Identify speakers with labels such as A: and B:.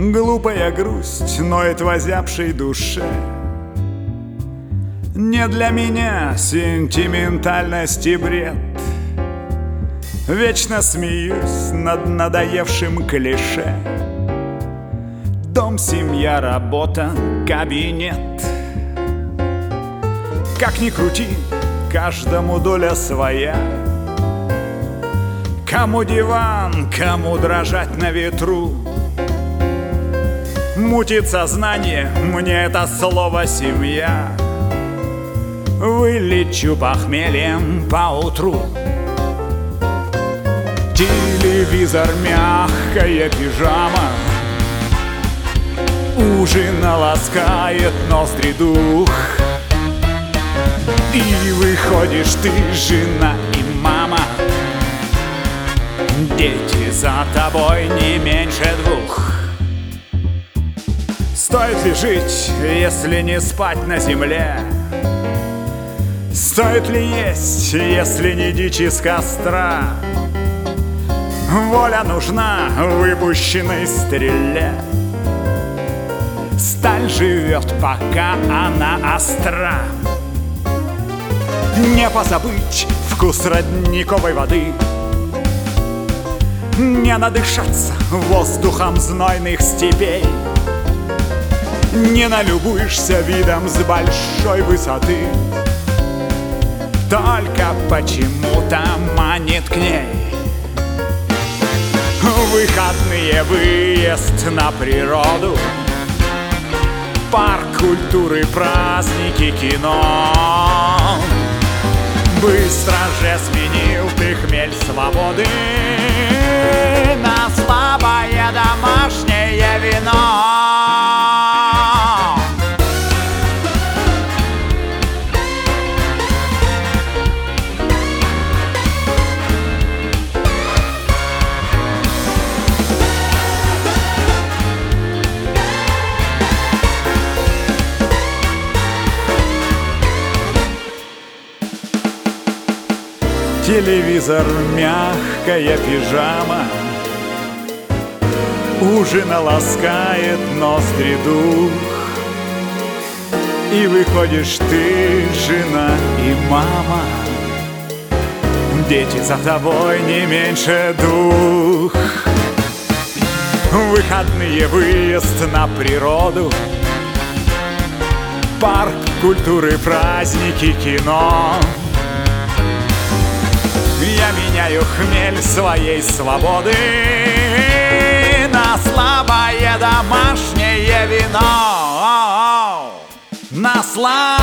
A: Глупая грусть ноет в озябшей душе. Не для меня сентиментальность и бред. Вечно смеюсь над надоевшим клише. Дом, семья, работа, кабинет. Как ни крути, каждому доля своя. Кому диван, кому дрожать на ветру. Мутит сознание, мне это слово «семья». Вылечу похмельем поутру. Телевизор, мягкая пижама, ужина ласкает ноздри дух. И выходишь ты, жена и мама, дети за тобой не меньше двух. Стоит ли жить, если не спать на земле? Стоит ли есть, если не дичь из костра? Воля нужна выпущенной стреле. Сталь живет, пока она остра. Не позабыть вкус родниковой воды, не надышаться воздухом знойных степей. Не налюбуешься видом с большой высоты, только почему-то манит к ней. Выходные, выезд на природу, парк культуры, праздники, кино. Быстро же сменил ты хмель свободы на слабое домашнее вино. Телевизор, мягкая пижама, ужина ласкает ноздри дух. И выходишь ты, жена и мама, дети за тобой не меньше двух. Выходные, выезд на природу, парк культуры, праздники, кино. Я меняю хмель своей свободы на слабое домашнее вино. На слабое